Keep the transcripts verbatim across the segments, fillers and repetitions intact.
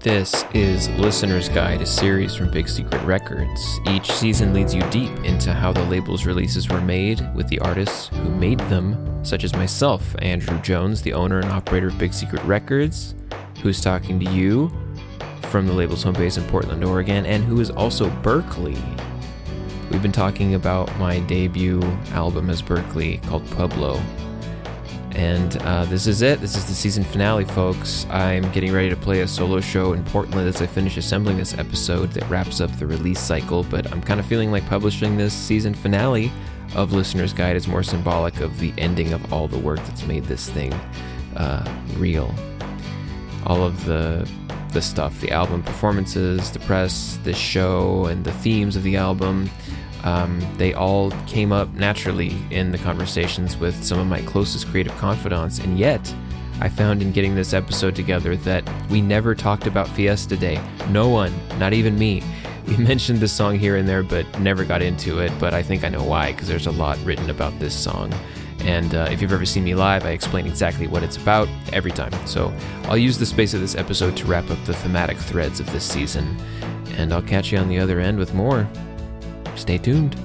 This is Listener's Guide, a series from Big Secret Records. Each season leads you deep into how the label's releases were made with the artists who made them, such as myself, Andrew Jones, the owner and operator of Big Secret Records, who's talking to you from the label's home base in Portland, Oregon, and who is also Berkeley. We've been talking about my debut album as Berkeley called Pueblo. And uh, this is it. This is the season finale, folks. I'm getting ready to play a solo show in Portland as I finish assembling this episode that wraps up the release cycle, but I'm kind of feeling like publishing this season finale of Listener's Guide is more symbolic of the ending of all the work that's made this thing uh, real. All of the the stuff, the album performances, the press, this show, and the themes of the album, Um, they all came up naturally in the conversations with some of my closest creative confidants, and yet I found in getting this episode together that we never talked about Fiesta Day. No one, not even me. We mentioned the song here and there, but never got into it, but I think I know why, because there's a lot written about this song. And uh, if you've ever seen me live, I explain exactly what it's about every time. So I'll use the space of this episode to wrap up the thematic threads of this season, and I'll catch you on the other end with more. Stay tuned.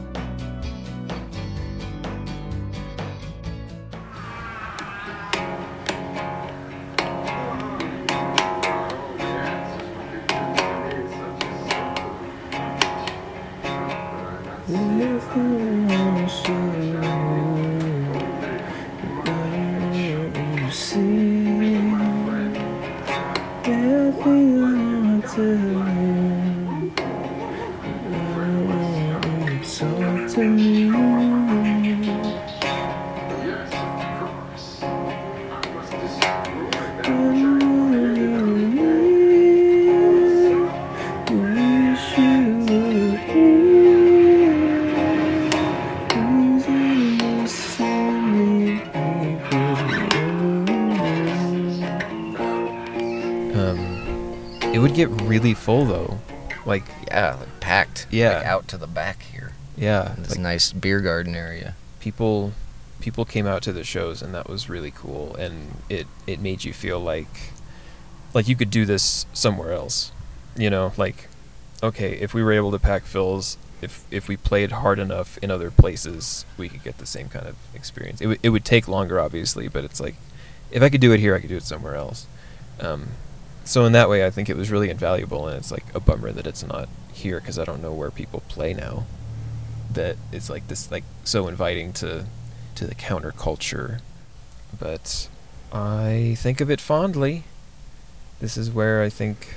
It would get really full though, like yeah, like packed. Yeah, like out to the back here. Yeah, this like nice beer garden area. People, people came out to the shows, and that was really cool. And it it made you feel like, like you could do this somewhere else. You know, like, okay, if we were able to pack fills, if if we played hard enough in other places, we could get the same kind of experience. It would it would take longer, obviously, but it's like, if I could do it here, I could do it somewhere else. Um, So in that way, I think it was really invaluable, and it's like a bummer that it's not here because I don't know where people play now. That it's like this, like so inviting to, to the counterculture, but I think of it fondly. This is where I think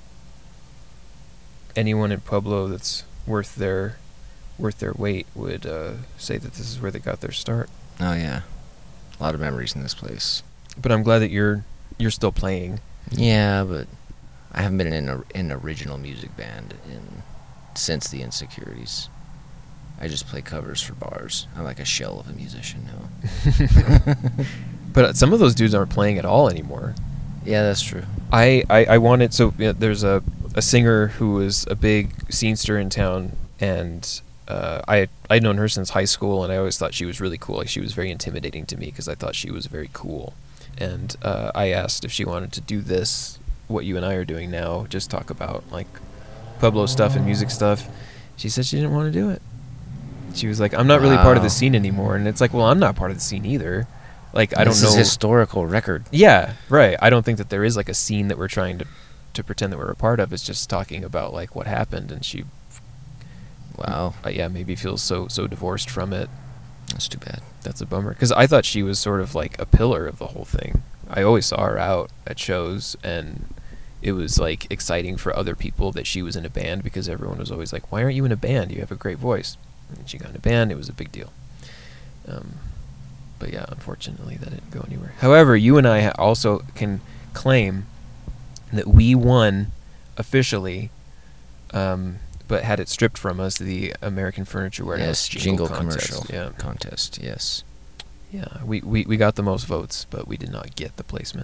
anyone in Pueblo that's worth their, worth their weight would uh, say that this is where they got their start. Oh yeah, a lot of memories in this place. But I'm glad that you're you're still playing. Yeah, but I haven't been in a, an original music band in since the Insecurities. I just play covers for bars. I'm like a shell of a musician now. But some of those dudes aren't playing at all anymore. Yeah, that's true. I, I, I wanted, so you know, there's a, a singer who was a big scenester in town, and uh, I I'd known her since high school, and I always thought she was really cool. Like, she was very intimidating to me because I thought she was very cool. And uh, I asked if she wanted to do this, what you and I are doing now, just talk about like Pueblo stuff and music stuff. She said she didn't want to do it. She was like, I'm not really wow. part of the scene anymore. And it's like, well, I'm not part of the scene either. Like, I this don't know. This is historical record. Yeah, right. I don't think that there is like a scene that we're trying to, to pretend that we're a part of. It's just talking about like what happened. And she, wow. Uh, yeah, maybe feels so, so divorced from it. That's too bad. That's a bummer, because I thought she was sort of like a pillar of the whole thing. I always saw her out at shows, and it was like exciting for other people that she was in a band, because everyone was always like, why aren't you in a band? You have a great voice. And she got in a band. It was a big deal. Um, but yeah, unfortunately, that didn't go anywhere. However, you and I also can claim that we won officially, um, but had it stripped from us, the American Furniture Warehouse yes, jingle, jingle contest. commercial yeah. contest. Yes. Yeah, we, we, we got the most votes, but we did not get the placement.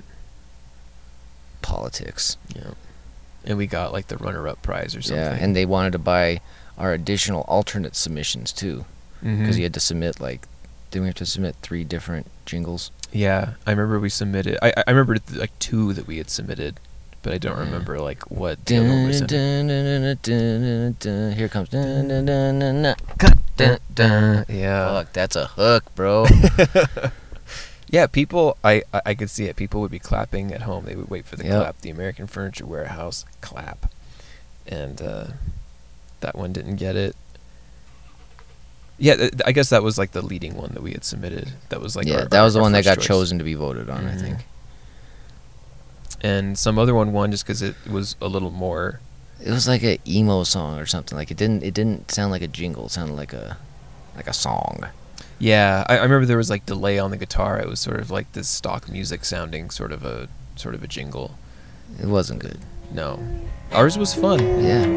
Politics. Yeah. And we got like the runner-up prize or something. Yeah, and they wanted to buy our additional alternate submissions too, because mm-hmm. you had to submit like, didn't we have to submit three different jingles? Yeah, I remember we submitted. I I remember like two that we had submitted, but I don't Yeah. remember like what the other one was Dun, in. dun, dun, dun, dun, dun, dun. Here comes. Dun, dun, dun, dun, dun. Dun, dun. Yeah. Fuck, that's a hook, bro. Yeah, people, I, I I could see it. People would be clapping at home. They would wait for the Yep. clap. The American Furniture Warehouse clap. And uh, that one didn't get it. Yeah, th- I guess that was like the leading one that we had submitted. That was like yeah, our, that our- was the our one that first got choice. chosen to be voted on, I Mhm. think. And some other one won just because it was a little more. It was like a emo song or something. Like it didn't it didn't sound like a jingle. It sounded like a like a song. Yeah, I, I remember there was like delay on the guitar. It was sort of like this stock music sounding sort of a sort of a jingle. It wasn't good. No, ours was fun. Yeah.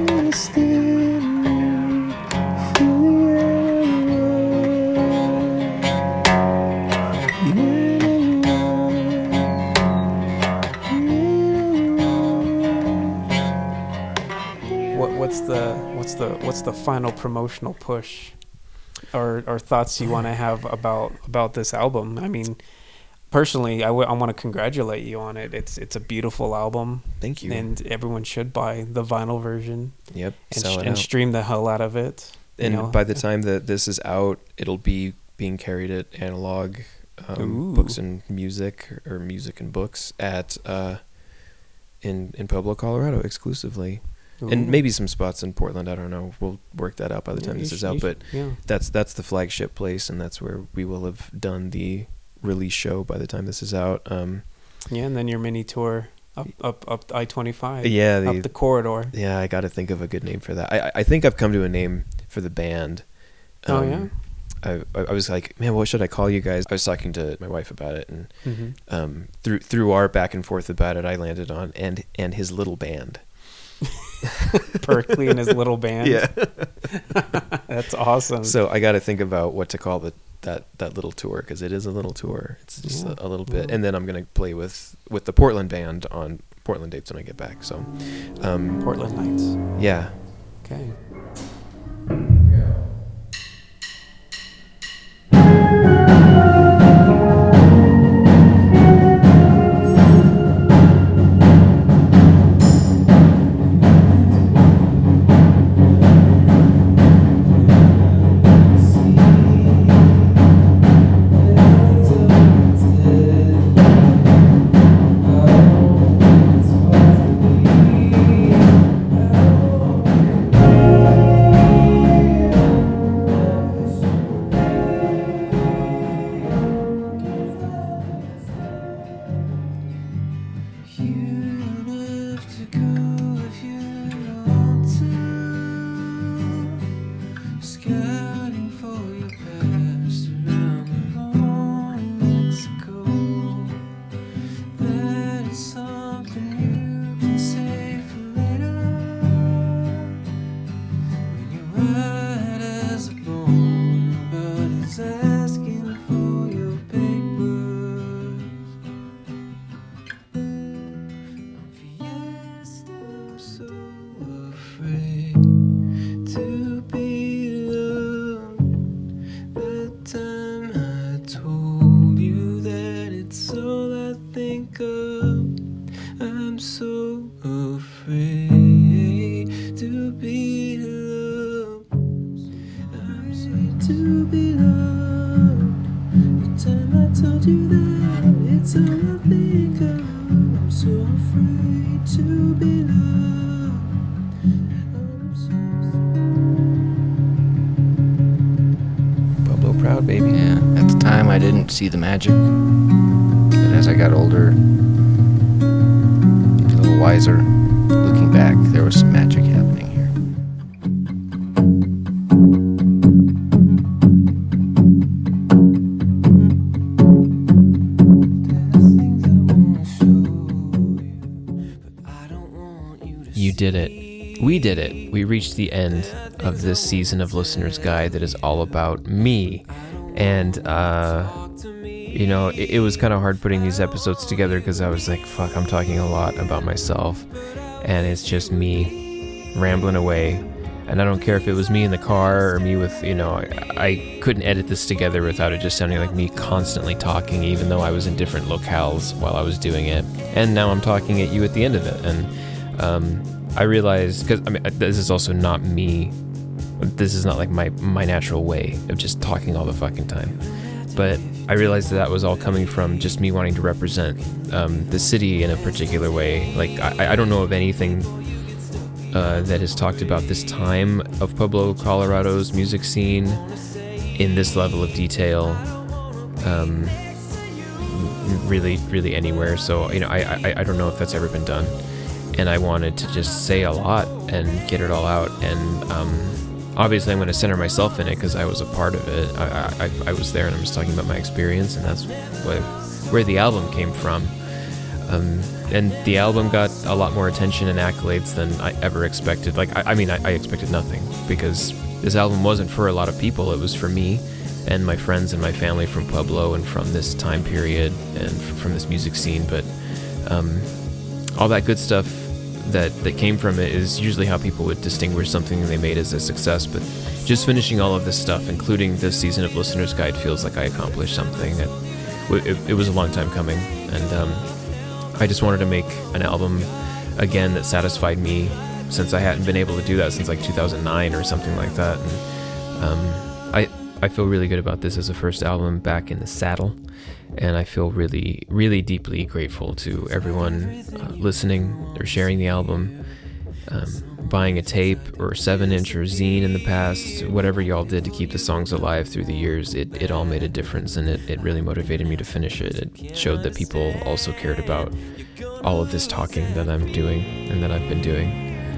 What what's the what's the what's the final promotional push, or or thoughts you want to have about about this album? I mean, personally, I, w- I want to congratulate you on it. It's it's a beautiful album, Thank you. and everyone should buy the vinyl version Yep, and, sell sh- it and out. stream the hell out of it. You And know? by the time that this is out, it'll be being carried at Analog um, Ooh. Books and Music, or Music and Books at uh, in in Pueblo, Colorado, exclusively, and Ooh. maybe some spots in Portland. I don't know. We'll work that out by the Yeah, time you this is sh- out. you But sh- yeah. that's that's the flagship place, and that's where we will have done the release show by the time this is out. Um, Yeah, and then your mini tour up up up I twenty-five. yeah, the, up the corridor. yeah, I got to think of a good name for that. I I- I think I've come to a name for the band. Oh, yeah? I I I was like, man, what should I call you guys? I was talking to my wife about it, and hmm um, through through our back and forth about it, I landed on and and his little band. Berkeley and his little band. Yeah. That's awesome. So I got to think about what to call the that that little tour, because it is a little tour. It's just Yeah. a, a little bit, Yeah. and then I'm gonna play with with the Portland band on Portland dates when I get back. So, um, Portland Nights. yeah. Okay. Scouting for your past around the long Mexico. That is something you can say for later. When you're right as a bone, nobody's asking for your papers. Yes, I'm so afraid to be loved. That time I told you that it's all I think of. I'm so afraid to be loved. I'm afraid to be loved. The time I told you that it's all I think of. I'm so afraid to be loved. I'm so Pueblo proud, baby. Yeah. At the time, I didn't see the magic. But as I got older, a little wiser, looking back, there was some magic happening here. You did it. We did it. We reached the end of this season of Listener's Guide that is all about me. And, uh, you know, it, it was kind of hard putting these episodes together because I was like, fuck, I'm talking a lot about myself. And it's just me rambling away. And I don't care if it was me in the car or me with, you know, I, I couldn't edit this together without it just sounding like me constantly talking, even though I was in different locales while I was doing it. And now I'm talking at you at the end of it. And um, I realized, because I mean, this is also not me. This is not like my, my natural way of just talking all the fucking time. But I realized that that was all coming from just me wanting to represent um, the city in a particular way. Like, I, I don't know of anything uh, that has talked about this time of Pueblo, Colorado's music scene in this level of detail, um, really, really anywhere. So, you know, I, I, I don't know if that's ever been done. And I wanted to just say a lot and get it all out. And um, obviously I'm going to center myself in it because I was a part of it. I, I, I was there, and I'm just talking about my experience, and that's what, where the album came from. Um, and the album got a lot more attention and accolades than I ever expected. Like, I, I mean, I, I expected nothing, because this album wasn't for a lot of people. It was for me and my friends and my family from Pueblo and from this time period and from this music scene. But um, all that good stuff that, that came from it is usually how people would distinguish something they made as a success. But just finishing all of this stuff, including this season of Listener's Guide, feels like I accomplished something. It, it, it was a long time coming, and um, I just wanted to make an album again that satisfied me, since I hadn't been able to do that since like two thousand nine or something like that. And um, I I feel really good about this as a first album back in the saddle, and I feel really, really deeply grateful to everyone uh, listening or sharing the album, um, buying a tape or seven inch or zine in the past, whatever y'all did to keep the songs alive through the years. It, it all made a difference, and it, it really motivated me to finish it. It showed that people also cared about all of this talking that I'm doing and that I've been doing.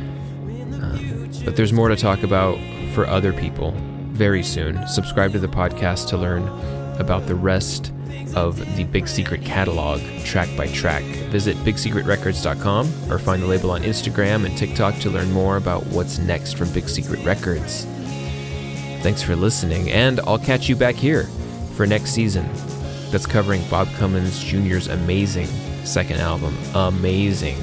Um, but there's more to talk about for other people very soon. Subscribe to the podcast to learn about the rest of the Big Secret catalog, track by track. Visit big secret records dot com or find the label on Instagram and TikTok to learn more about what's next from Big Secret Records. Thanks for listening, and I'll catch you back here for next season that's covering Bob Cummins Junior's amazing second album. Amazing.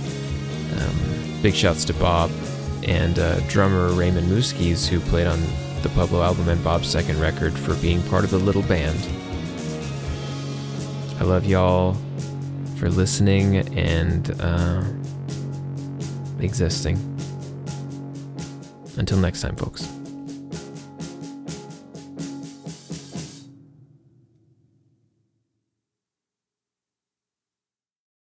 Um, big shouts to Bob and uh, drummer Raymond Muskies, who played on the Pueblo album and Bob's second record, for being part of the little band. I love y'all for listening and uh, existing. Until next time, folks.